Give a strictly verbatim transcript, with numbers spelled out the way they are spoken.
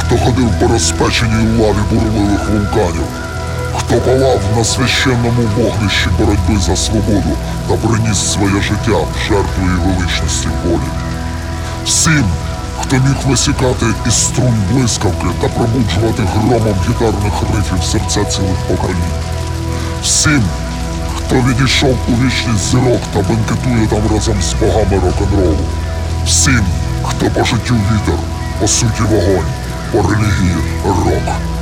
хто ходив по розпеченій лаві бурливих вулканів, хто палав на священному вогнищі боротьби за свободу та приніс своє життя в жертву і величності волі. Всім, хто міг висікати із струн блискавки та пробуджувати громом гітарних рифів серця цілих поколінь. Всім, хто відійшов у вічність зірок та бенкетує там разом з богами рок-н-ролу. Всім, хто по життю вітер, по суті вогонь, по релігії рок.